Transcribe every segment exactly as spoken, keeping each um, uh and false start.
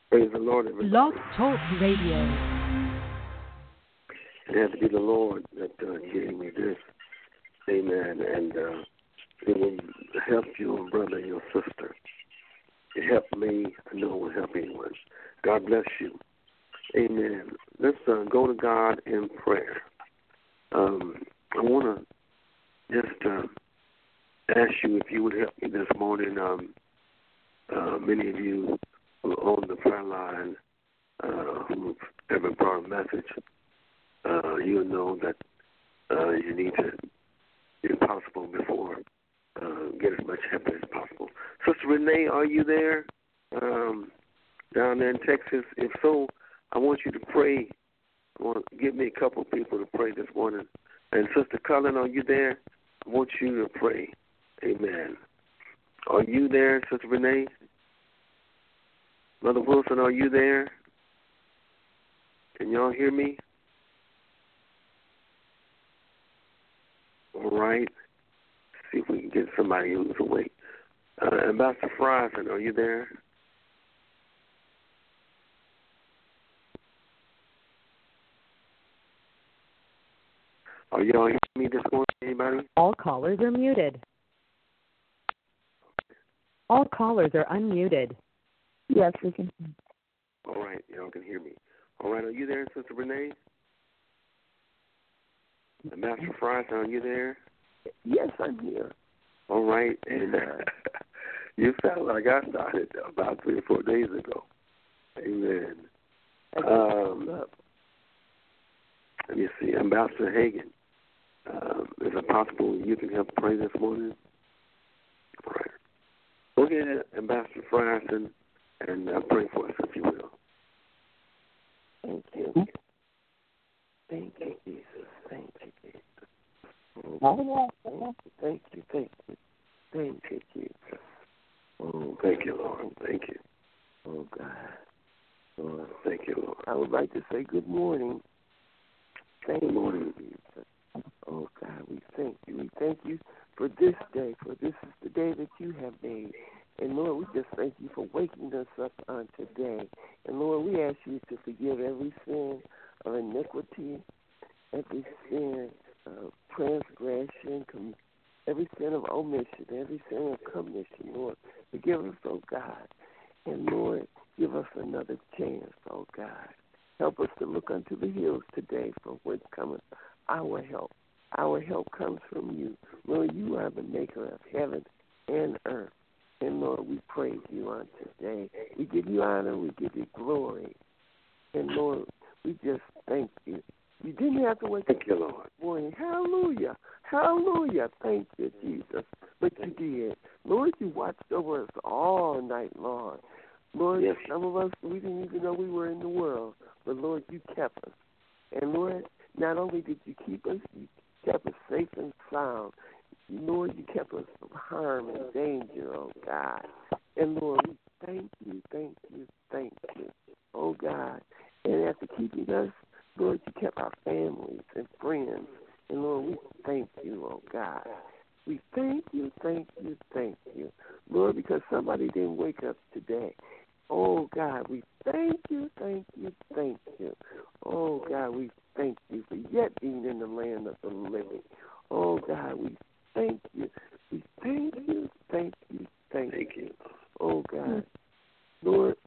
Praise the Lord, everybody. Blog Talk Radio. It had to be the Lord that uh, gave me this. Amen. And uh, it will help your brother, your sister. It helped me. I know it will help anyone. God bless you. Amen. Let's uh, go to God in prayer. Um, I want to just uh, ask you if you would help me this morning. Um, uh, many of you who are on the prayer line uh, who have ever brought a message, uh, you know that uh, you need to, if possible, before uh, get as much help as possible. Sister Renee, are you there um, down there in Texas? If so, I want you to pray. I want to give me a couple of people to pray this morning. And Sister Cullen, are you there? I want you to pray. Amen. Are you there, Sister Renee? Mother Wilson, are you there? Can y'all hear me? All right. See if we can get somebody who's awake. Uh, Ambassador Friesen, are you there? Are y'all hearing me this morning, anybody? All callers are muted. All callers are unmuted. Yes, we can. All right, y'all can hear me. All right, are you there, Sister Renee? Ambassador Friesen, are you there? Yes, I'm here. All right, and uh, you sound like I started about three or four days ago. Amen. Um, let me see, Ambassador Hagan. Um, is it possible you can help pray this morning? All right. Go ahead, Ambassador Friesen, and uh, pray for us, if you will. Thank you. Thank you, Jesus. Thank you, Jesus. Oh, thank you, thank you. Thank you, Jesus. Oh, thank you, Lord. Thank you. Oh, God. Lord, thank you, Lord. I would like to say good morning. Thank good morning. you, Jesus. Oh, God, we thank you. We thank you for this day, for this is the day that you have made. And, Lord, we just thank you for waking us up on today. And, Lord, we ask you to forgive every sin of iniquity, every sin of transgression, every sin of omission, every sin of commission, Lord. Forgive us, oh God. And, Lord, give us another chance, oh God. Help us to look unto the hills today from whence cometh our help. Our help comes from you. Lord, you are the maker of heaven and earth. And, Lord, we praise you on today. We give you honor. We give you glory. And, Lord, we just thank you. You didn't have to wake up thank you, Lord. this morning. Hallelujah. Hallelujah. Thank you, Jesus. But you did. Lord, you watched over us all night long. Lord, yes. some of us, we didn't even know we were in the world. But, Lord, you kept us. And, Lord, not only did you keep us, you kept us safe and sound. Lord, you kept us from harm and danger, oh God. And, Lord, we thank you, thank you, thank you, oh God. And after keeping us, Lord, you kept our families and friends. And, Lord, we thank you, oh God. We thank you, thank you, thank you. Lord, because somebody didn't wake up today. Oh, God, we thank you, thank you, thank you. Oh, God, we thank you for yet being in the land of the living. Oh, God, we thank you. We thank you, thank you, thank, thank you. Oh, God. Lord,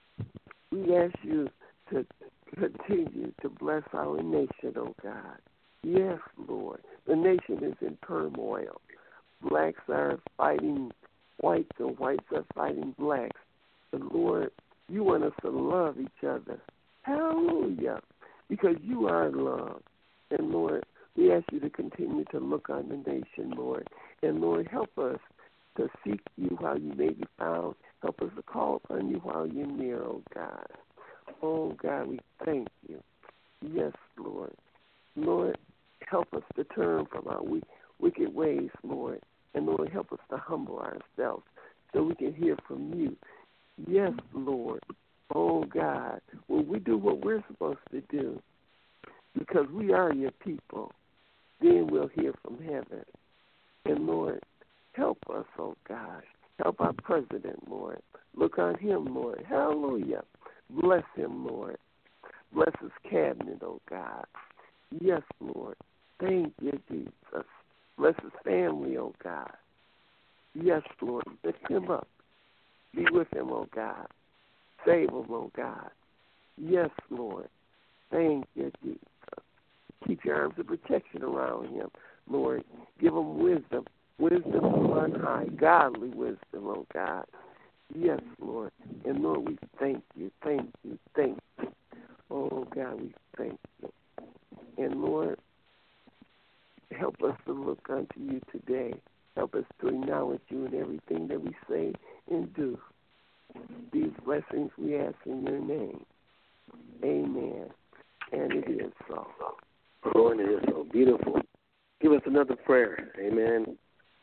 we ask you to continue to bless our nation, oh, God. Yes, Lord. The nation is in turmoil. Blacks are fighting whites, and whites are fighting blacks. But, Lord, you want us to love each other. Hallelujah. Because you are love. And, Lord, we ask you to continue to look on the nation, Lord. And, Lord, help us to seek you while you may be found. Help us to call upon you while you're near, oh, God. Oh, God, we thank you. Yes, Lord. Lord, help us to turn from our wicked ways, Lord. And, Lord, help us to humble ourselves so we can hear from you. Yes, Lord. Oh, God, when we do what we're supposed to do, because we are your people, then we'll hear from heaven. And, Lord, help us, oh, God. Help our president, Lord. Look on him, Lord. Hallelujah. Bless him, Lord. Bless his cabinet, oh God. Yes, Lord. Thank you, Jesus. Bless his family, oh God. Yes, Lord. Lift him up. Be with him, oh God. Save him, oh God. Yes, Lord. Thank you, Jesus. Keep your arms of protection around him, Lord. Give him wisdom. Wisdom from on high. Godly wisdom, oh God. Yes, Lord. And Lord, we thank you, thank you, thank you. Oh God, we thank you. And Lord, help us to look unto you today. Help us to acknowledge you in everything that we say and do. These blessings we ask in your name. Amen. And it is so. Oh, and it is so beautiful. Give us another prayer. Amen.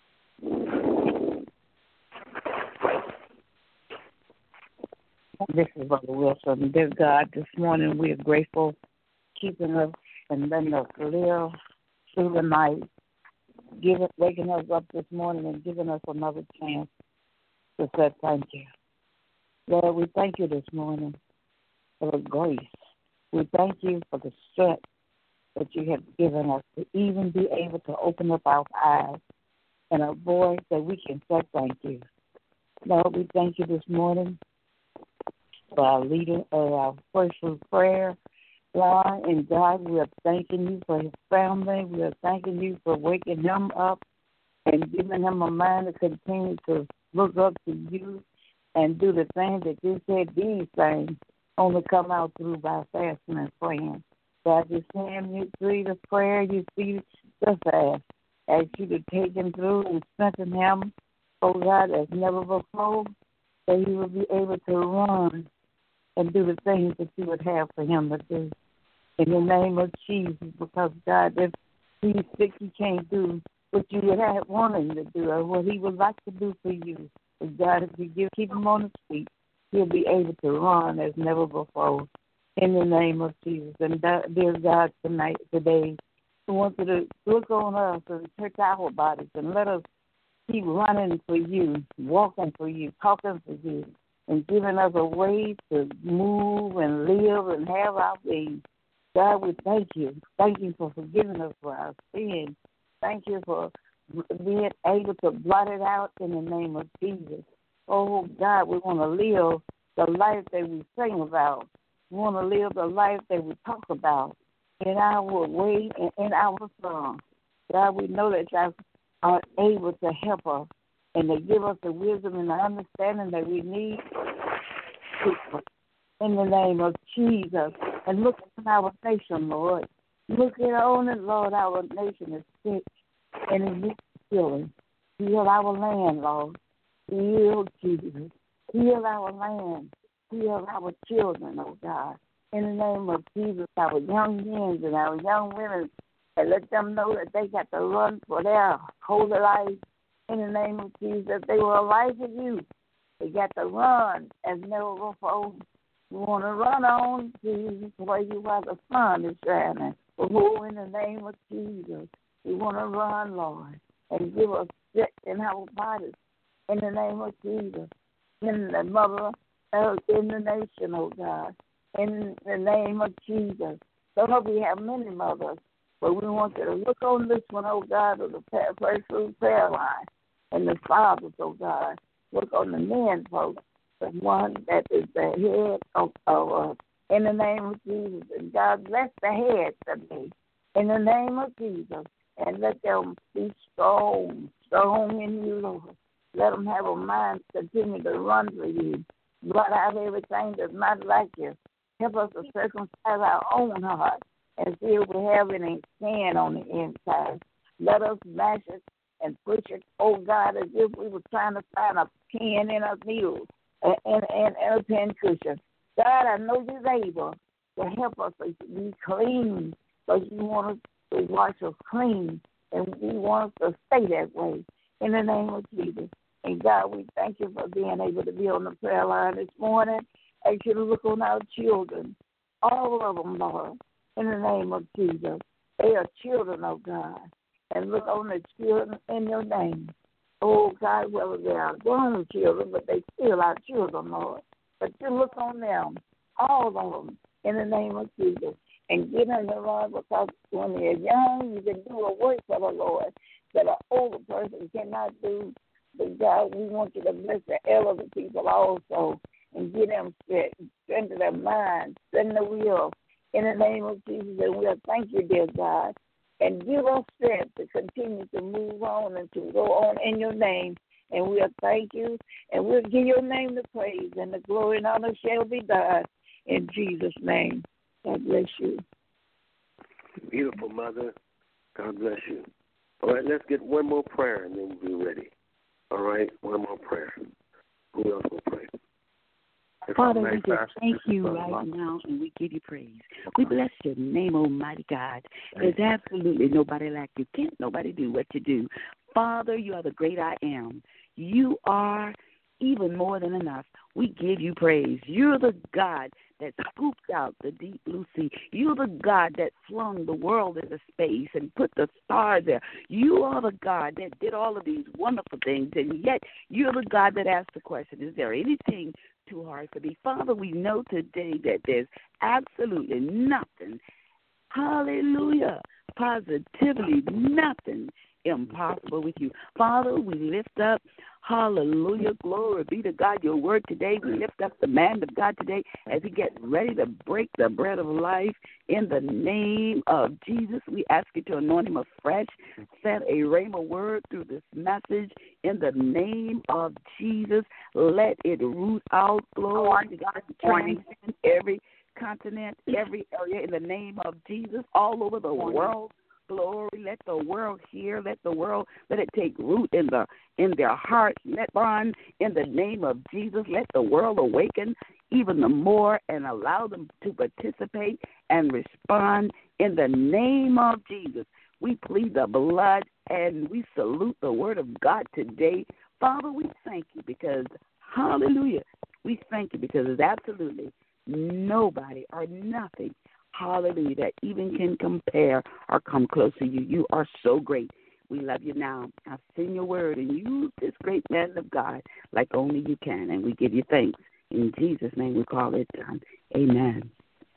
This is Brother Wilson. Dear God, this morning we are grateful keeping us and letting us live through the night, giving, waking us up this morning and giving us another chance to say thank you. Lord, we thank you this morning for the grace. We thank you for the strength that you have given us to even be able to open up our eyes and a voice that we can say thank you. Lord, we thank you this morning for our leader of our first fruit prayer line. And God, we are thanking you for his family. We are thanking you for waking him up and giving him a mind to continue to look up to you and do the things that you said these things only come out through by fasting and praying. God, you see him, you see the prayer, you see the fast. Ask you to take him through and strengthen him, oh God, as never before, that he will be able to run and do the things that you would have for him to do. In the name of Jesus, because, God, if he's sick, he can't do what you would have wanted him to do or what he would like to do for you. But, God, if you give, keep him on his feet, he'll be able to run as never before. In the name of Jesus. And, dear God, tonight, today, we want you to look on us and touch our bodies and let us keep running for you, walking for you, talking for you, and giving us a way to move and live and have our being. God, we thank you. Thank you for forgiving us for our sins. Thank you for being able to blot it out in the name of Jesus. Oh, God, we want to live the life that we sing about. We want to live the life that we talk about in our way and in our song. God, we know that you are able to help us and to give us the wisdom and the understanding that we need in the name of Jesus. And look at our nation, Lord. Look at on it, Lord. Our nation is sick and it needs healing. Heal our land, Lord. Heal Jesus. Heal our land. Heal our children, oh God. In the name of Jesus, our young men and our young women, and let them know that they got to run for their holy life. In the name of Jesus, they were alive for you. They got to run as never before. We want to run on, Jesus, where you are the sun is shining. Oh, in the name of Jesus, we want to run, Lord, and give us strength in our bodies. In the name of Jesus, in the mother, uh, in the nation, oh God, in the name of Jesus. So we have many mothers, but we want you to look on this one, oh God, of the first fruit prayer line, and the fathers, oh God. Look on the men, folks, the one that is the head of, of us. In the name of Jesus, and God bless the heads today. In the name of Jesus, and let them be strong, strong in you, Lord. Let them have a mind to continue to run for you. Blot out everything that's not like you. Help us to circumcise our own heart and see if we have any sin on the inside. Let us mash it and push it, oh God, as if we were trying to find a pin in a needle and, and, and a pin cushion. God, I know you're able to help us to be clean, because you want us to wash us clean, and we want us to stay that way in the name of Jesus. And God, we thank you for being able to be on the prayer line this morning. Ask you to look on our children, all of them, Lord, in the name of Jesus. They are children of God. And look on the children in your name. Oh, God, whether they are grown children, but they still are children, Lord. But you look on them all of them, in the name of Jesus. And get them the Lord, because when they're young, you can do a work for the Lord that an older person cannot do. But God, we want you to bless the elderly people also and give them strength, strengthen their minds, strengthen the will in the name of Jesus. And we'll thank you, dear God, and give us strength to continue to move on and to go on in your name. And we'll thank you, and we'll give your name the praise, and the glory and honor shall be done in Jesus' name. God bless you. Beautiful, Mother. God bless you. All right, let's get one more prayer, and then we'll be ready. All right, one more prayer. Who else will pray? If Father, we just thank you right now, and we give you praise. We bless your name, Almighty God. There's absolutely nobody like you. Can't nobody do what you do. Father, you are the great I am. You are even more than enough. We give you praise. You're the God that scooped out the deep blue sea. You're the God that flung the world into space and put the stars there. You are the God that did all of these wonderful things, and yet you're the God that asked the question, is there anything too hard for thee? Father, we know today that there's absolutely nothing, hallelujah, positively nothing impossible with you. Father, we lift up, hallelujah, glory be to God, your word today. We lift up the man of God today as he gets ready to break the bread of life in the name of Jesus. We ask you to anoint him afresh, send a rhema word through this message in the name of Jesus. Let it root out, glory to God, transcend every continent, every area in the name of Jesus, all over the world. Glory, let the world hear, let the world, let it take root in the in their hearts. Let run in the name of Jesus. Let the world awaken even the more and allow them to participate and respond in the name of Jesus. We plead the blood and we salute the word of God today. Father, we thank you because, hallelujah, we thank you because there's absolutely nobody or nothing, hallelujah, that even can compare or come close to you. You are so great. We love you now. I've seen your word, and use this great man of God like only you can, and we give you thanks. In Jesus' name we call it done. Amen.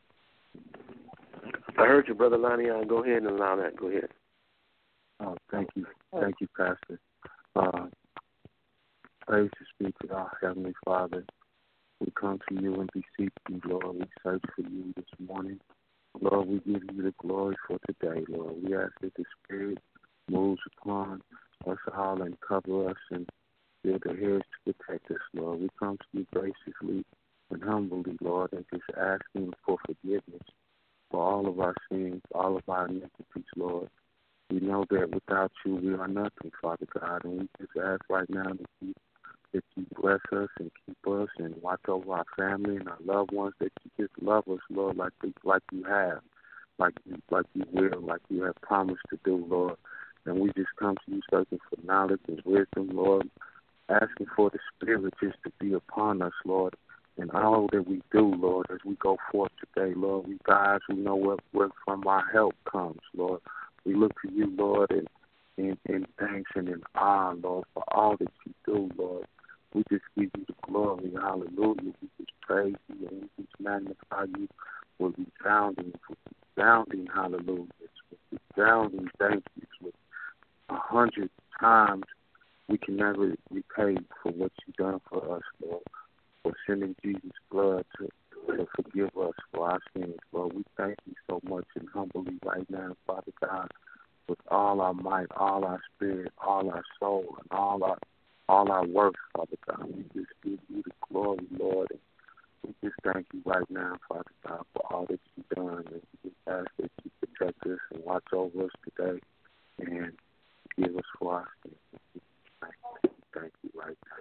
I heard you, Brother Lonnie. I'll go ahead and allow that. Go ahead. Oh, thank you. Thank you, Pastor. Uh, praise to speak to our Heavenly Father. We come to you and beseech you, Lord. We search for you this morning. Lord, we give you the glory for today, Lord. We ask that the Spirit moves upon us all and cover us and build a hedge to protect us, Lord. We come to you graciously and humbly, Lord, and just asking for forgiveness for all of our sins, all of our iniquities, Lord. We know that without you we are nothing, Father God, and we just ask right now that you, that you bless us and keep us and watch over our family and our loved ones, that you just love us, Lord, like like you have, like you, like you will, like you have promised to do, Lord. And we just come to you searching for knowledge and wisdom, Lord, asking for the Spirit just to be upon us, Lord, in all that we do, Lord, as we go forth today, Lord. We guys who know where, where from our help comes, Lord. We look to you, Lord, and in, in thanks and in awe, Lord, for all that you do, Lord. We just give you the glory, hallelujah. We just praise you and we just magnify you with resounding, with resounding hallelujah, with resounding thank yous, with a hundred times we can never repay for what you've done for us, Lord, for sending Jesus' blood to, to forgive us for our sins, Lord. We thank you so much and humbly right now, Father God, with all our might, all our spirit, all our soul, and all our all our work, Father God. We just give you the glory, Lord, and we just thank you right now, Father God, for all that you've done, and we just ask that you protect us and watch over us today and give us for our sins. Thank you, thank you right now.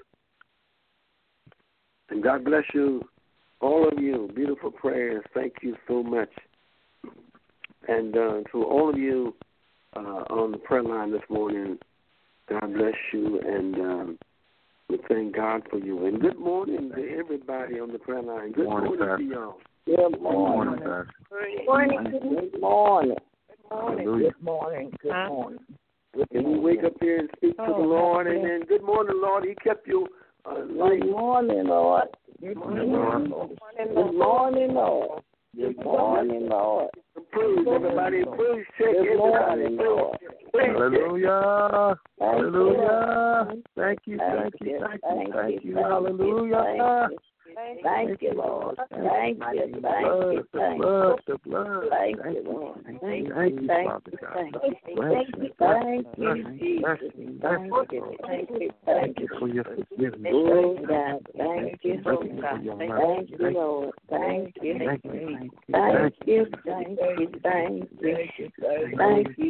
And God bless you, all of you. Beautiful prayers. Thank you so much. And uh, to all of you uh, on the prayer line this morning, God bless you, and um, we thank God for you. And good morning to everybody on the prayer line. Good morning, morning to y'all. Good morning. Good morning. Good morning. Good morning. Good morning. Good morning. And we wake up here and speak to oh, the Lord, and then good morning, Lord. He kept you uh, Good morning, Lord. Good morning, Lord. Good morning, Lord. Good morning, Lord. Praise everybody. Praise check Good morning, Lord. Hallelujah. Hallelujah. Thank you, thank you, thank you, thank you. Hallelujah. Thank you, Lord. Thank you, thank you, thank you. The blood, Thank you, Lord. Thank you, thank you, thank you. Thank you, thank you, Jesus. Thank you, thank you, thank you. for your forgiveness. Oh, God, thank you, oh, God. Thank you, Lord. Thank you. Thank you. Thank you, thank you, thank you. Thank you,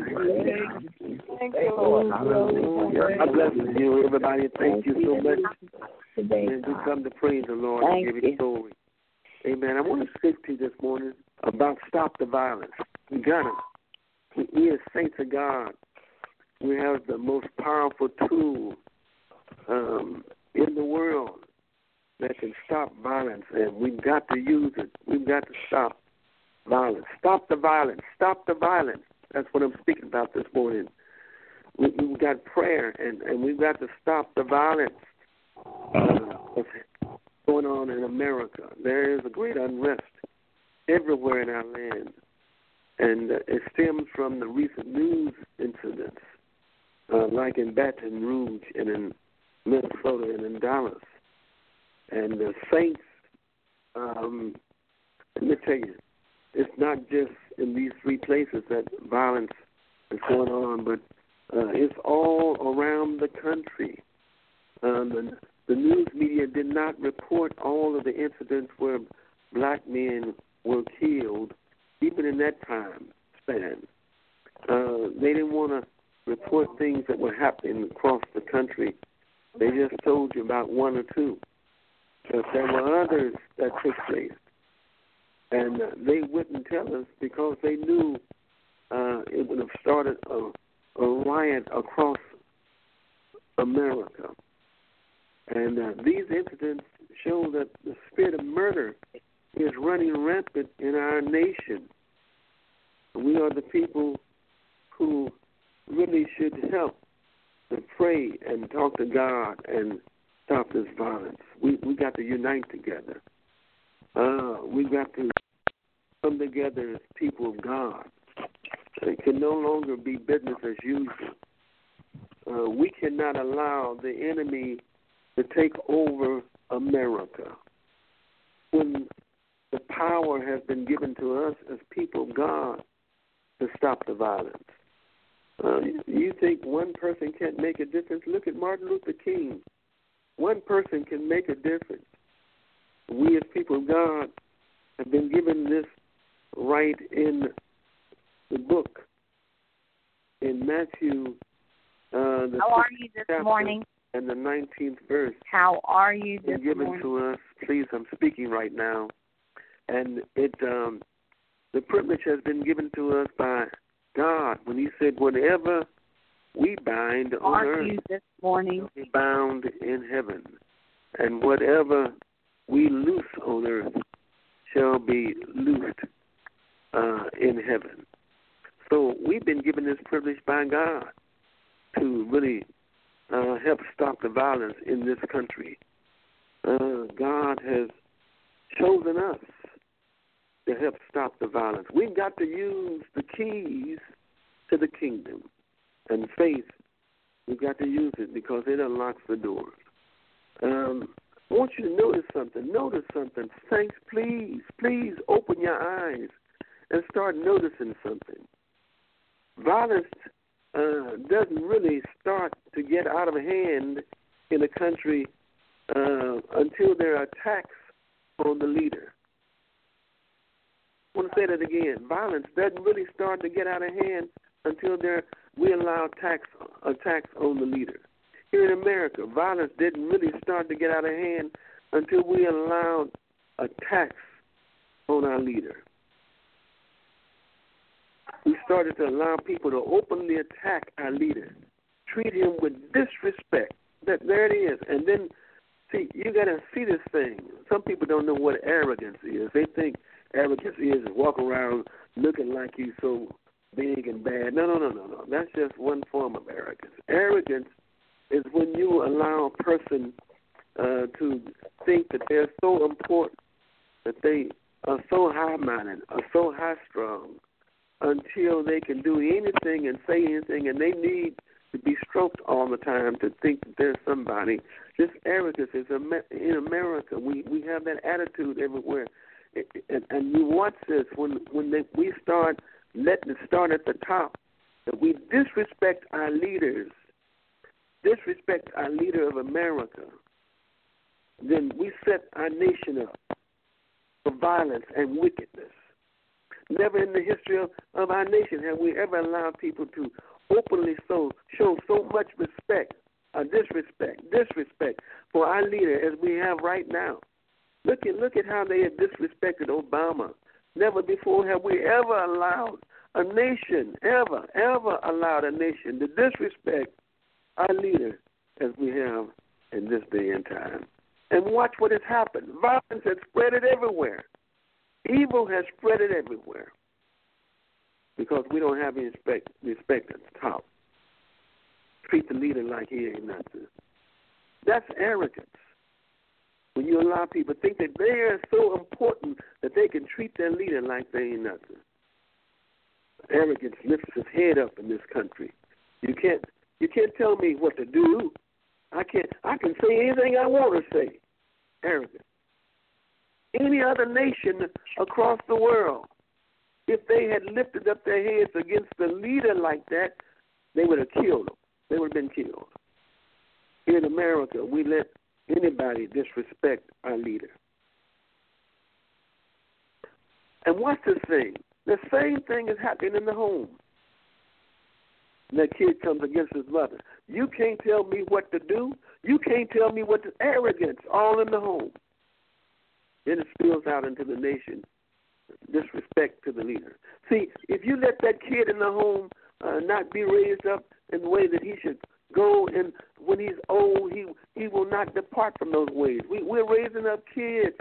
thank you, Lord. Hallelujah. I bless you, everybody. Thank you so much. Today, And we come to praise the Lord Thank and give you. Him glory. Amen. I want to speak to you this morning about stop the violence. We got it. We as saints of God, we have the most powerful tool um, in the world that can stop violence, and we've got to use it. We've got to stop violence. Stop the violence. Stop the violence. That's what I'm speaking about this morning. We, we've got prayer, and, and we've got to stop the violence. Uh, what's going on in America. There is a great unrest everywhere in our land, and uh, it stems from the recent news incidents, uh, like in Baton Rouge and in Minnesota and in Dallas. And the saints, um, let me tell you, it's not just in these three places that violence is going on, but uh, it's all around the country. Uh, the, the news media did not report all of the incidents where black men were killed, even in that time span. Uh, they didn't want to report things that were happening across the country. They just told you about one or two. But there were others that took place. And uh, they wouldn't tell us because they knew uh, it would have started a, a riot across America. And uh, these incidents show that the spirit of murder is running rampant in our nation. We are the people who really should help to pray and talk to God and stop this violence. We we got to unite together. Uh, we got to come together as people of God. It can no longer be business as usual. Uh, we cannot allow the enemy to take over America when the power has been given to us as people of God to stop the violence. Uh, you think one person can't make a difference? Look at Martin Luther King. One person can make a difference. We as people of God have been given this right in the book. In Matthew, uh, the How are you this morning? And the nineteenth verse. How are you this been given morning? to us. Please, I'm speaking right now. And it, um, the privilege has been given to us by God when He said, whatever we bind on Are earth you this morning? shall be bound in heaven. And whatever we loose on earth shall be loosed uh, in heaven. So we've been given this privilege by God to really uh, help stop the violence in this country. Uh, God has chosen us to help stop the violence. We've got to use the keys to the kingdom. And faith, we've got to use it because it unlocks the doors. Um, I want you to notice something. Notice something. Saints, please, please open your eyes and start noticing something. Violence uh, doesn't really start to get out of hand in a country uh, until there are attacks on the leader. I want to say that again. Violence doesn't really start to get out of hand until there we allow attacks, attacks on the leader. Here in America, violence didn't really start to get out of hand until we allowed attacks on our leader. We started to allow people to openly attack our leader, treat him with disrespect. That there it is. And then, see, you got to see this thing. Some people don't know what arrogance is. They think arrogance is to walk around looking like you're so big and bad. No, no, no, no, no. That's just one form of arrogance. Arrogance is when you allow a person uh, to think that they're so important, that they are so high-minded, are so high-strung, until they can do anything and say anything, and they need to be stroked all the time to think that there's somebody. This arrogance is in America. We we have that attitude everywhere. And, and you watch this when when they, we start letting it start at the top, that we disrespect our leaders, disrespect our leader of America, then we set our nation up for violence and wickedness. Never in the history of, of our nation have we ever allowed people to openly so show so much respect, or disrespect, disrespect for our leader as we have right now. Look at look at how they have disrespected Obama. Never before have we ever allowed a nation, ever, ever allowed a nation to disrespect our leader as we have in this day and time. And watch what has happened. Violence has spread it everywhere. Evil has spread it everywhere because we don't have any respect, respect at the top. Treat the leader like he ain't nothing. That's arrogance. When you allow people to think that they are so important that they can treat their leader like they ain't nothing. Arrogance lifts its head up in this country. You can't you can't tell me what to do. I can't I can say anything I want to say. Arrogance. Any other nation across the world, if they had lifted up their heads against the leader like that, they would have killed them. They would have been killed. Here in America, we let anybody disrespect our leader. And what's the thing? The same thing is happening in the home. That kid comes against his mother. You can't tell me what to do. You can't tell me what to... Arrogance all in the home. Then it spills out into the nation. Disrespect to the leader. See, if you let that kid in the home uh, not be raised up in the way that he should go, and when he's old, he he will not depart from those ways. We, we're raising up kids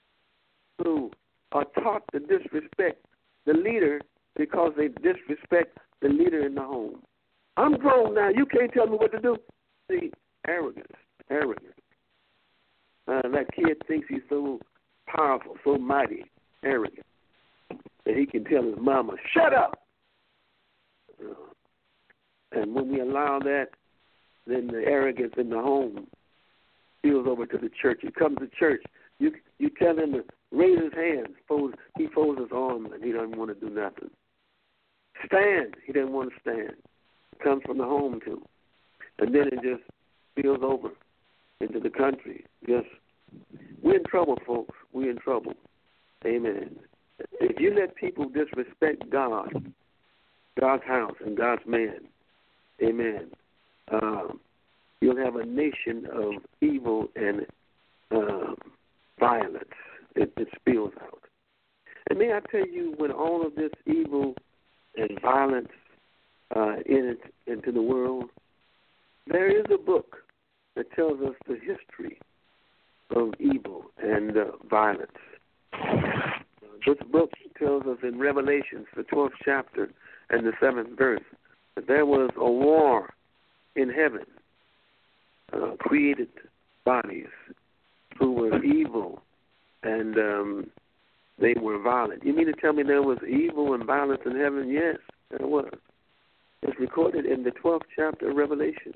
who are taught to disrespect the leader because they disrespect the leader in the home. I'm grown now. You can't tell me what to do. See, arrogance, arrogance. Uh, that kid thinks he's so powerful, so mighty, arrogant, that he can tell his mama, shut up. Uh, and when we allow that, then the arrogance in the home spills over to the church. He comes to church. You you tell him to raise his hands. Fold, he folds his arms, and he doesn't want to do nothing. Stand. He doesn't want to stand. It comes from the home, too. And then it just spills over into the country. Just, we're in trouble, folks. We're in trouble. Amen. If you let people disrespect God, God's house, and God's man, amen, um, you'll have a nation of evil and um, violence. It, it spills out. And may I tell you, when all of this evil and violence uh, in it, into the world, there is a book that tells us the history of evil and uh, violence. Uh, this book tells us in Revelations, the twelfth chapter and the seventh verse, that there was a war in heaven, uh, created bodies who were evil and um, they were violent. You mean to tell me there was evil and violence in heaven? Yes, there was. It's recorded in the twelfth chapter of Revelation.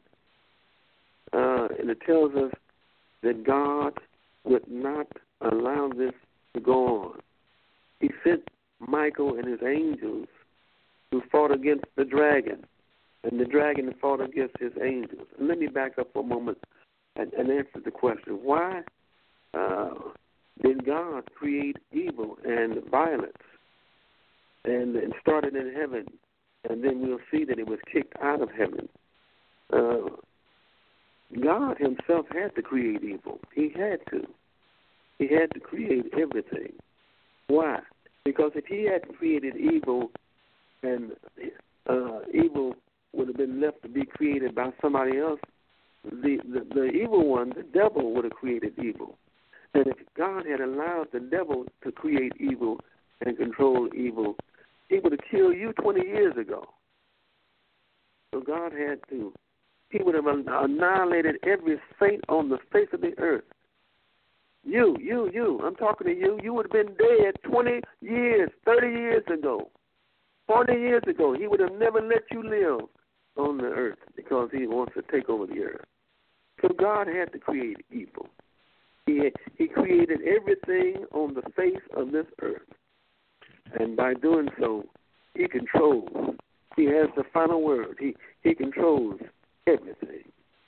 Uh, and it tells us that God would not allow this to go on. He sent Michael and his angels who fought against the dragon, and the dragon fought against his angels. And let me back up for a moment and, and answer the question, why uh, did God create evil and violence? And it started in heaven, and then we'll see that it was kicked out of heaven. Uh, God himself had to create evil. He had to. He had to create everything. Why? Because if he hadn't created evil, and uh, evil would have been left to be created by somebody else, the, the, the evil one, the devil, would have created evil. And if God had allowed the devil to create evil and control evil, he would have killed you twenty years ago. So God had to he would have annihilated every saint on the face of the earth. You, you, you, I'm talking to you. You would have been dead twenty years, thirty years ago, forty years ago. He would have never let you live on the earth because he wants to take over the earth. So God had to create evil. He, had, he created everything on the face of this earth. And by doing so, he controls. He has the final word. He, he controls everything.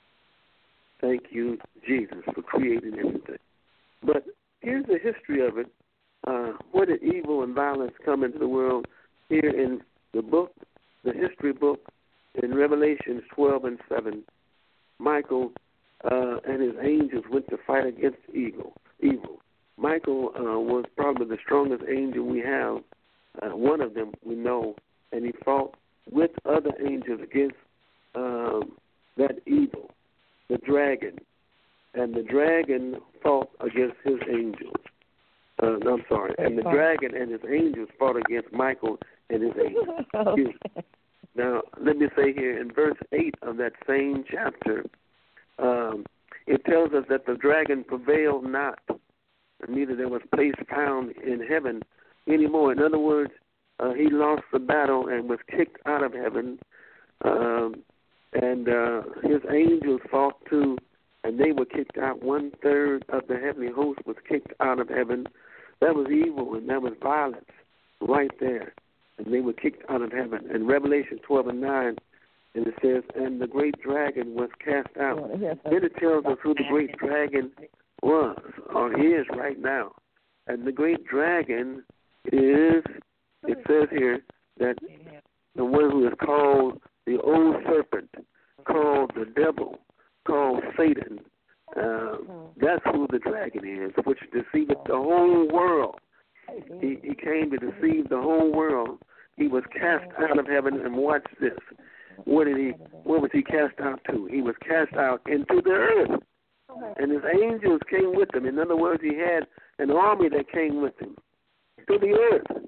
Thank you, Jesus, for creating everything. But here's the history of it. Uh, where did evil and violence come into the world? Here in the book, the history book, in Revelations twelve and seven, Michael uh, and his angels went to fight against evil. Evil. Michael uh, was probably the strongest angel we have. Uh, one of them we know, and he fought with other angels against um, that evil, the dragon. And the dragon fought against his angels. Uh, no, I'm sorry. And the dragon and his angels fought against Michael and his angels. Okay. Now, let me say here in verse eight of that same chapter, um, it tells us that the dragon prevailed not, neither there was place found in heaven anymore. In other words, uh, he lost the battle and was kicked out of heaven. Um, and uh, his angels fought too, and they were kicked out. One third of the heavenly host was kicked out of heaven. That was evil, and that was violence right there. And they were kicked out of heaven. In Revelation twelve and nine, and it says, and the great dragon was cast out. Then it tells us who the great dragon was, or is right now. And the great dragon is, it says here, that the one who is called the old serpent, called the devil, called Satan. Uh, that's who the dragon is, which deceiveth the whole world. He, he came to deceive the whole world. He was cast out of heaven, and watch this. Where did he? Where was he cast out to? He was cast out into the earth, and his angels came with him. In other words, he had an army that came with him to the earth.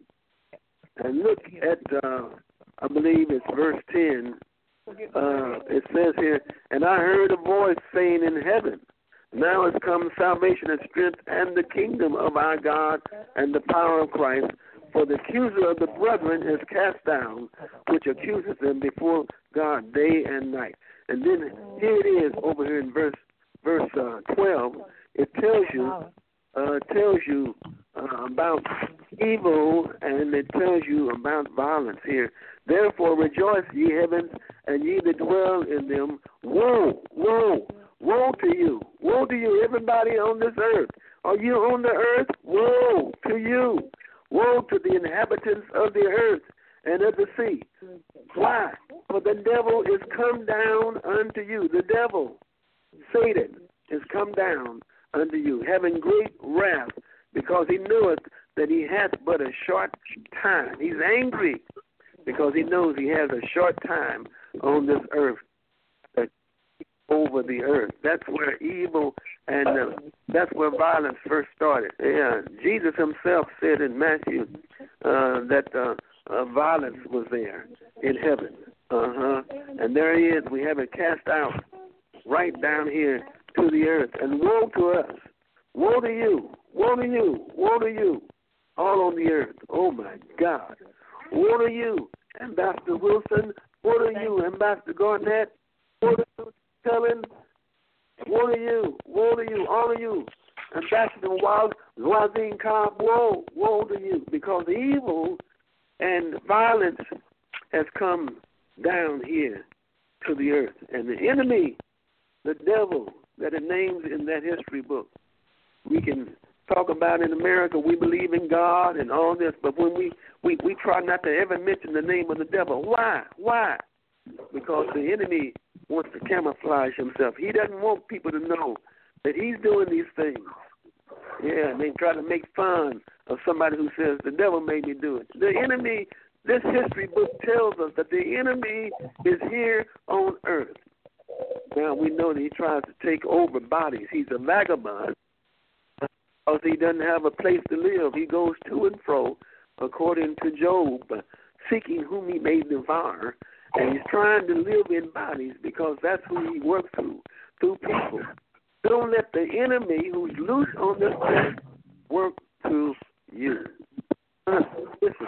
And look at, uh, I believe it's verse ten. Uh, it says here, and I heard a voice saying in heaven, now has come salvation and strength and the kingdom of our God and the power of Christ. For the accuser of the brethren is cast down, which accuses them before God day and night. And then here it is over here in verse verse uh, twelve. It tells you uh, tells you uh, about evil, and it tells you about violence here. Therefore rejoice, ye heavens, and ye that dwell in them. Woe, woe, woe to you, woe to you, everybody on this earth. Are you on the earth? Woe to you. Woe to the inhabitants of the earth and of the sea. Why? For the devil is come down unto you. The devil, Satan, is come down unto you, having great wrath, because he knoweth that he hath but a short time. He's angry because he knows he has a short time on this earth, over the earth. That's where evil and uh, that's where violence first started. Yeah, Jesus himself said in Matthew uh, that uh, uh, violence was there in heaven. Uh-huh. And there he is. We have it cast out right down here to the earth. And woe to us. Woe to you. Woe to you. Woe to you. All on the earth. Oh, my God. Woe to you, Ambassador Wilson. Woe to you, Ambassador Garnett. Woe to you, Helen. Woe to you. Woe to you. All of you. Ambassador Wazin Cobb. Woe. Woe to you. Because evil and violence has come down here to the earth. And the enemy, the devil, that it names in that history book, we can talk about in America, we believe in God and all this, but when we, we, we try not to ever mention the name of the devil. Why? Why? Because the enemy wants to camouflage himself. He doesn't want people to know that he's doing these things. Yeah, and they try to make fun of somebody who says, the devil made me do it. The enemy, this history book tells us that the enemy is here on earth. Now, we know that he tries to take over bodies. He's a vagabond because he doesn't have a place to live. He goes to and fro, according to Job, seeking whom he may devour. And he's trying to live in bodies because that's who he works through, through people. Don't let the enemy who's loose on this earth work through you. Uh, listen.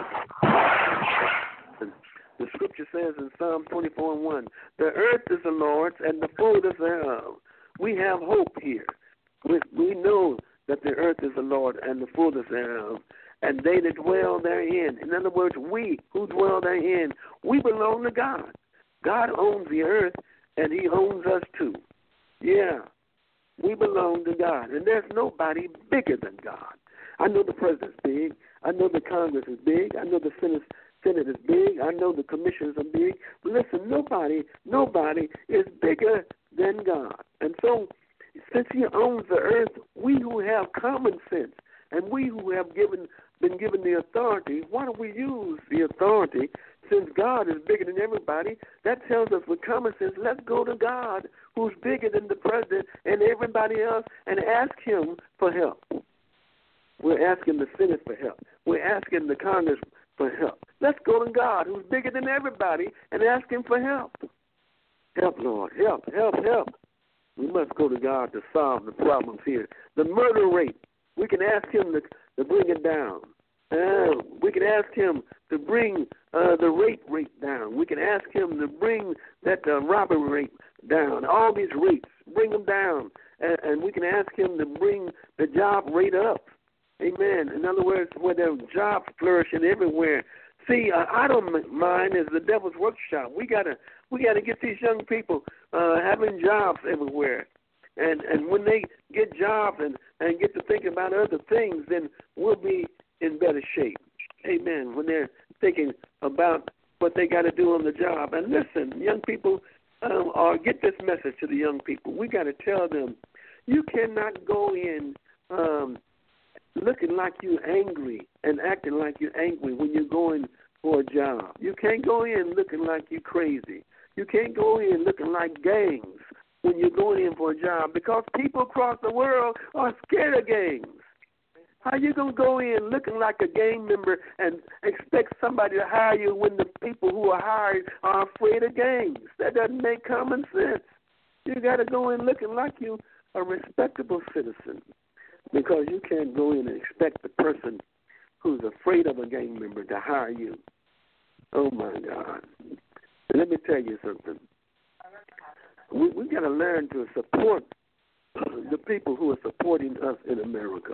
The scripture says in Psalm twenty-four and one, the earth is the Lord's and the fullness thereof. We have hope here. We, we know that the earth is the Lord and the fullness thereof, and they that dwell therein. In other words, we who dwell therein, we belong to God. God owns the earth, and he owns us too. Yeah, we belong to God, and there's nobody bigger than God. I know the president's big. I know the Congress is big. I know the Senate Senate is big. I know the commissioners are big. But listen, nobody, nobody is bigger than God. And so, since he owns the earth, we who have common sense and we who have given been given the authority, why don't we use the authority? Since God is bigger than everybody, that tells us with common sense, let's go to God, who's bigger than the president and everybody else, and ask him for help. We're asking the Senate for help. We're asking the Congress for help. Let's go to God, who's bigger than everybody, and ask him for help. Help, Lord. Help, help, help. We must go to God to solve the problems here. The murder rate, we can ask him to, to bring it down. Uh, we can ask him to bring uh, the rape rate down. We can ask him to bring that uh, robbery rate down. All these rates, bring them down. And, and we can ask him to bring the job rate up. Amen. In other words, where there are jobs flourishing everywhere. See, uh, I don't mind is the devil's workshop. We gotta, we gotta get these young people uh, having jobs everywhere, and and when they get jobs and, and get to think about other things, then we'll be in better shape. Amen. When they're thinking about what they got to do on the job, and listen, young people, um, or get this message to the young people. We got to tell them, you cannot go in. Um, looking like you're angry and acting like you're angry when you're going for a job. You can't go in looking like you're crazy. You can't go in looking like gangs when you're going in for a job because people across the world are scared of gangs. How you going to go in looking like a gang member and expect somebody to hire you when the people who are hired are afraid of gangs? That doesn't make common sense. You got to go in looking like you're a respectable citizen. Because you can't go in and expect the person who's afraid of a gang member to hire you. Oh, my God. And let me tell you something. We we got to learn to support the people who are supporting us in America.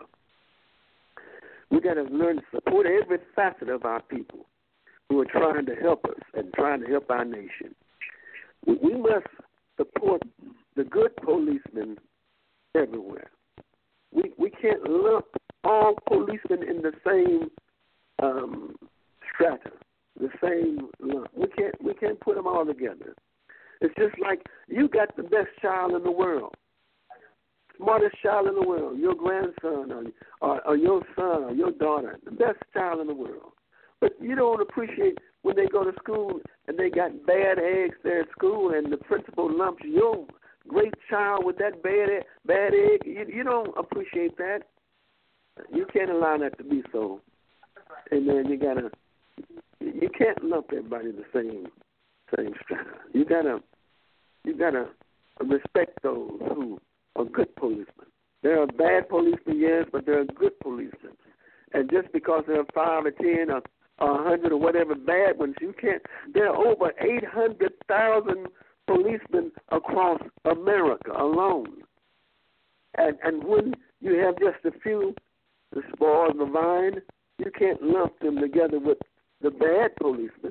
We got to learn to support every facet of our people who are trying to help us and trying to help our nation. We, we must support the good policemen everywhere. We we can't lump all policemen in the same um, strata, the same lump. We can't we can't put them all together. It's just like you got the best child in the world, smartest child in the world, your grandson or, or, or your son or your daughter, the best child in the world. But you don't appreciate when they go to school and they got bad eggs there at school and the principal lumps your great child with that bad egg, bad egg. You, you don't appreciate that. You can't allow that to be so. And then you gotta, you can't lump everybody in the same same strata. You gotta, you gotta respect those who are good policemen. There are bad policemen, yes, but there are good policemen. And just because there are five or ten or a hundred or whatever bad ones, you can't. There are over eight hundred thousand policemen across America alone. And and when you have just a few, the spoil of the vine, you can't lump them together with the bad policemen.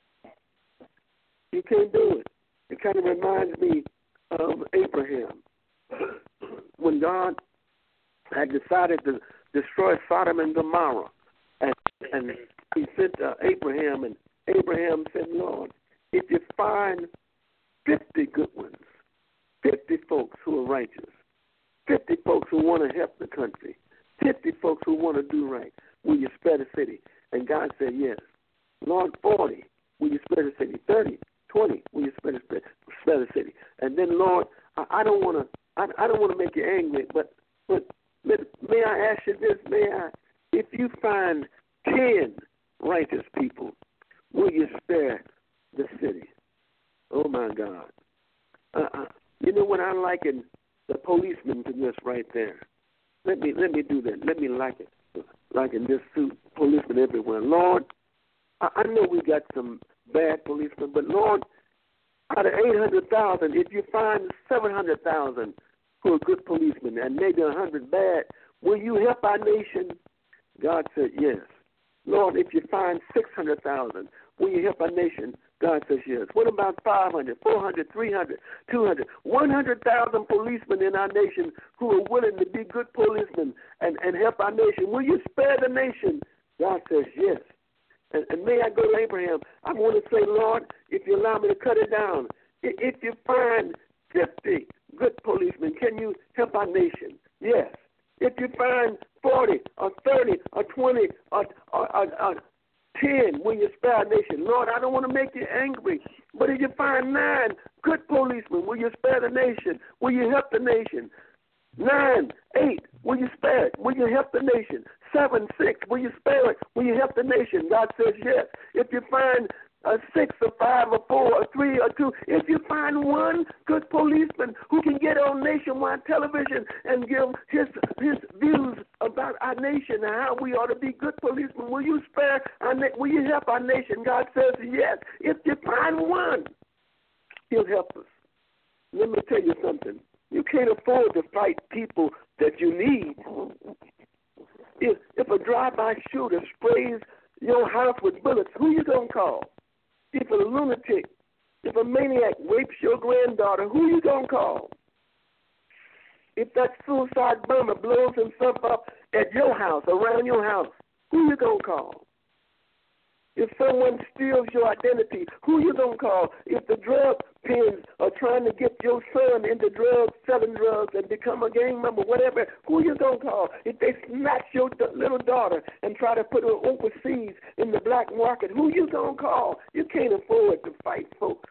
You can't do it. It kind of reminds me of Abraham. When God had decided to destroy Sodom and Gomorrah, and, and he sent uh, Abraham, and Abraham said, Lord, if you find fifty good ones, fifty folks who are righteous, fifty folks who want to help the country, fifty folks who want to do right, will you spare the city? And God said, yes. Lord, forty, will you spare the city? thirty, twenty, will you spare the, spare the city? And then, Lord, I, I don't want to I, I don't want to make you angry, but, but may, may I ask you this? May I, if you find ten righteous people, will you spare the city? Oh, my God. Uh, uh, you know what? I liken the policeman to this right there. Let me let me do that. Let me liken liken this to policemen everywhere. Lord, I, I know we got some bad policemen, but Lord, out of eight hundred thousand, if you find seven hundred thousand who are good policemen and maybe one hundred bad, will you help our nation? God said yes. Lord, if you find six hundred thousand, will you help our nation? God says yes. What about five hundred, four hundred, three hundred, two hundred, one hundred thousand policemen in our nation who are willing to be good policemen and, and help our nation? Will you spare the nation? God says yes. And, and may I go to Abraham? I want to say, Lord, if you allow me to cut it down, if you find fifty good policemen, can you help our nation? Yes. If you find forty or thirty or twenty or, or, or, or ten, will you spare our nation? Lord, I don't want to make you angry, but if you find nine good policemen, will you spare the nation? Will you help the nation? Nine, eight, will you spare it? Will you help the nation? Seven, six, will you spare it? Will you help the nation? God says yes. If you find a six or five or four or three or two, if you find one good policeman who can get on nationwide television and give his his views about our nation and how we ought to be good policemen, will you spare our na- will you help our nation? God says yes. If you find one, he'll help us. Let me tell you something. You can't afford to fight people that you need. If if a drive-by shooter sprays your house with bullets, who you gonna call? If a lunatic, if a maniac rapes your granddaughter, who you gonna call? If that suicide bomber blows himself up at your house, around your house, who you gonna call? If someone steals your identity, who you gonna call? If the drug pens are trying to get your son into drugs, selling drugs, and become a gang member, whatever, who you gonna call? If they snatch your d- little daughter and try to put her overseas in the black market, who you gonna call? You can't afford to fight folks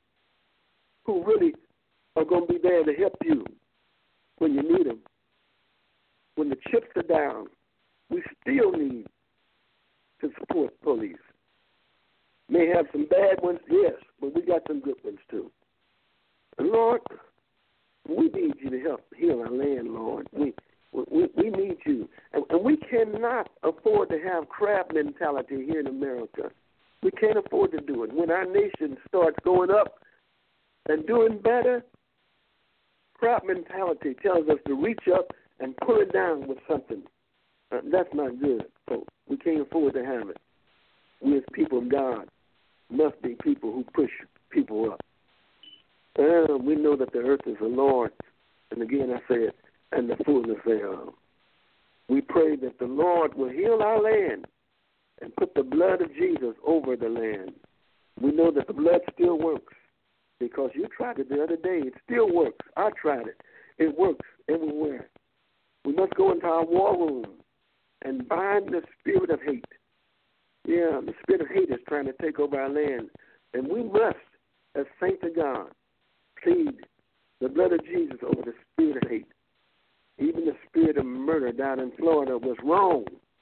who really are gonna be there to help you when you need them. When the chips are down, we still need to support police. May have some bad ones, yes, but we got some good ones too. And Lord, we need you to help heal our land, Lord. We we, we need you. And, and we cannot afford to have crab mentality here in America. We can't afford to do it. When our nation starts going up and doing better, crab mentality tells us to reach up and pull it down with something. Uh, that's not good, folks. We can't afford to have it. We as people of God must be people who push people up. Uh, we know that the earth is the Lord, and again I say it, and the fullness thereof. We pray that the Lord will heal our land and put the blood of Jesus over the land. We know that the blood still works because you tried it the other day. It still works. I tried it. It works everywhere. We must go into our war room and bind the spirit of hate. Yeah, the spirit of hate is trying to take over our land. And we must, as saints of God, plead the blood of Jesus over the spirit of hate. Even the spirit of murder down in Florida was wrong.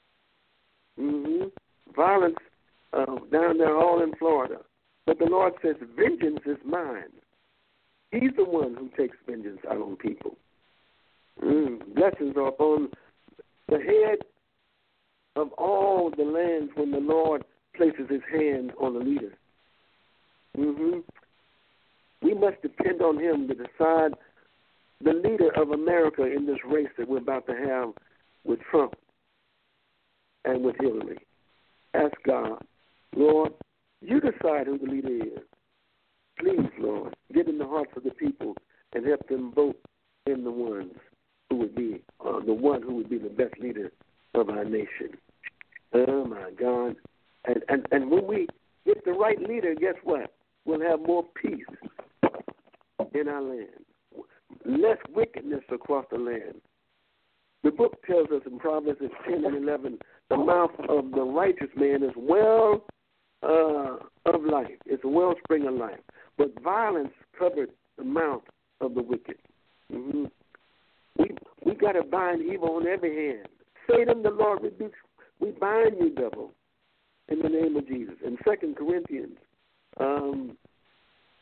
Mm-hmm. Violence uh, down there all in Florida. But the Lord says, vengeance is mine. He's the one who takes vengeance out on people. Mm. Blessings are upon the head of all the lands when the Lord places his hand on the leader. Mm-hmm. We must depend on him to decide the leader of America in this race that we're about to have with Trump and with Hillary. Ask God, Lord, you decide who the leader is. Please, Lord, get in the hearts of the people and help them vote in the ones who would be, uh, the one who would be the best leader of our nation. Oh, my God. And, and, and when we get the right leader, guess what? We'll have more peace in our land, less wickedness across the land. The book tells us in Proverbs ten and eleven, the mouth of the righteous man is well uh, of life. It's a wellspring of life. But violence covered the mouth of the wicked. Mm-hmm. We we got to bind evil on every hand. Satan, the Lord rebukes. We bind you, devil, in the name of Jesus. In Second Corinthians, um,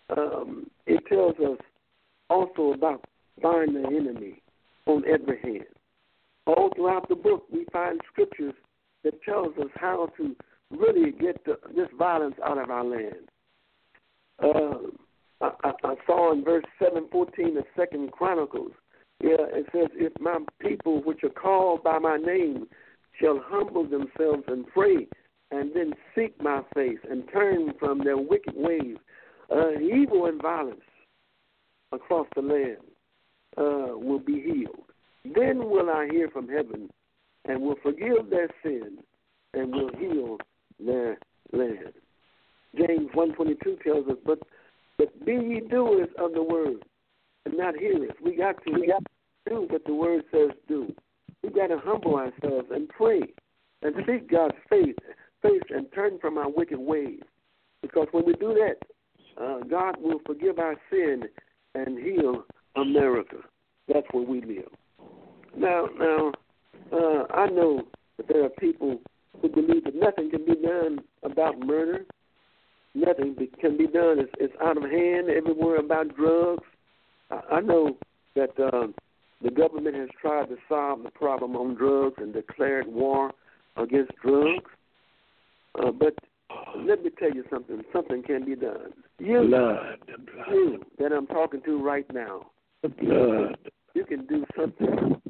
um, it tells us also about binding the enemy on every hand. All throughout the book, we find scriptures that tells us how to really get the, this violence out of our land. Uh, I, I, I saw in verse seven fourteen of Second Chronicles, yeah, it says, if my people which are called by my name shall humble themselves and pray, and then seek my face and turn from their wicked ways, uh, evil and violence across the land uh, will be healed. Then will I hear from heaven and will forgive their sin and will heal their land. James one twenty-two tells us, but but be ye doers of the word and not hearers. We got to, we got to do what the word says do. We got to humble ourselves and pray and seek God's face, face and turn from our wicked ways. Because when we do that, uh, God will forgive our sin and heal America. That's where we live. Now, now, uh, I know that there are people who believe that nothing can be done about murder. Nothing be, can be done. It's, it's out of hand everywhere about drugs. I, I know that uh, the government has tried to solve the problem on drugs and declared war against drugs. Uh, but let me tell you something. Something can be done. You, blood, blood. you that I'm talking to right now, blood. You can do something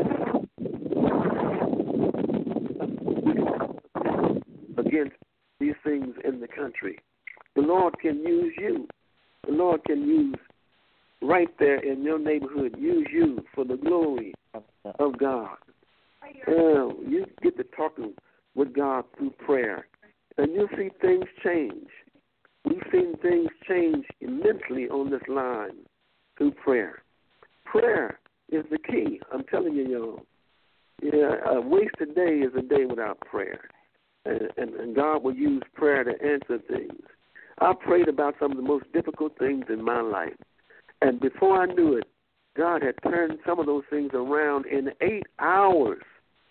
against these things in the country. The Lord can use you. The Lord can use right there in your neighborhood, use you for the glory of God. Uh, you get to talking with God through prayer, and you'll see things change. We've seen things change immensely on this line through prayer. Prayer is the key. I'm telling you, y'all. Yeah, a wasted day is a day without prayer. And, and, and God will use prayer to answer things. I prayed about some of the most difficult things in my life. And before I knew it, God had turned some of those things around in eight hours.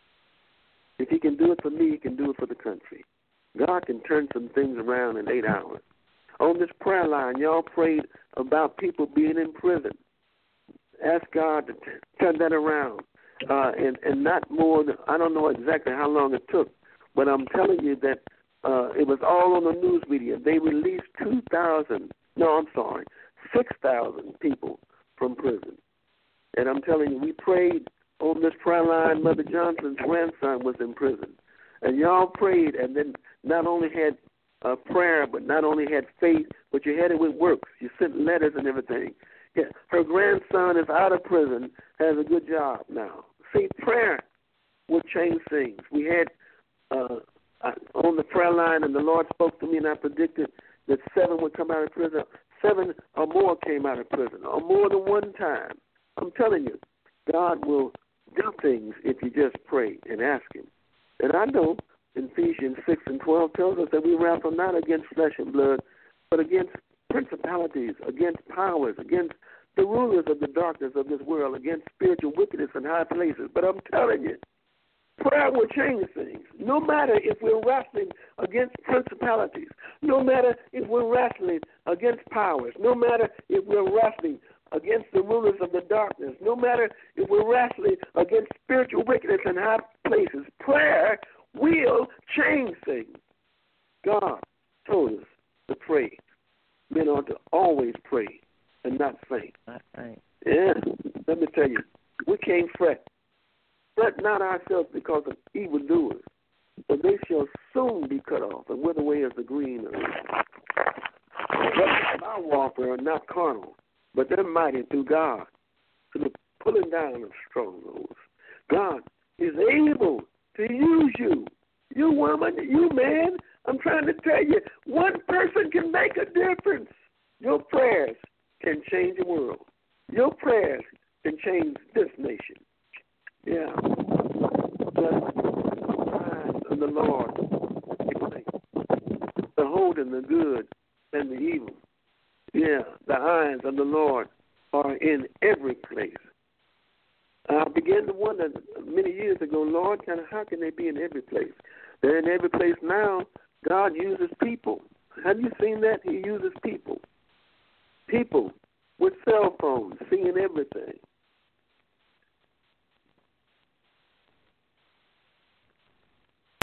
If he can do it for me, he can do it for the country. God can turn some things around in eight hours. On this prayer line, y'all prayed about people being in prison. Ask God to t- turn that around. Uh, and, and not more than, I don't know exactly how long it took, but I'm telling you that uh, it was all on the news media. They released two thousand, no, I'm sorry, six thousand people from prison. And I'm telling you, we prayed on this prayer line. Mother Johnson's grandson was in prison. And y'all prayed and then not only had uh, prayer, but not only had faith, but you had it with works. You sent letters and everything. Yeah, her grandson is out of prison, has a good job now. See, prayer will change things. We had uh, on the prayer line, and the Lord spoke to me, and I predicted that seven would come out of prison. Seven or more came out of prison, or more than one time. I'm telling you, God will do things if you just pray and ask him. And I know Ephesians six and twelve tells us that we wrestle not against flesh and blood, but against principalities, against powers, against the rulers of the darkness of this world, against spiritual wickedness in high places. But I'm telling you, prayer will change things. No matter if we're wrestling against principalities, no matter if we're wrestling against powers, no matter if we're wrestling against the rulers of the darkness, no matter if we're wrestling against spiritual wickedness in high places, prayer will change things. God told us to pray. Men ought to always pray and not faint. Not faint. Yeah, let me tell you, we can't fret. Fret not ourselves because of evildoers, but they shall soon be cut off and wither away as the green earth. Our warfare are not carnal, but they're mighty through God to the pulling down of strongholds. God is able to use you. You woman, you man, I'm trying to tell you, one person can make a difference. Your prayers can change the world. Your prayers can change this nation. Yeah. Bless the eyes of the Lord. Beholding the good and the evil. Yeah, the eyes of the Lord are in every place. I began to wonder many years ago, Lord, how can they be in every place? They're in every place now. God uses people. Have you seen that? He uses people. People with cell phones seeing everything.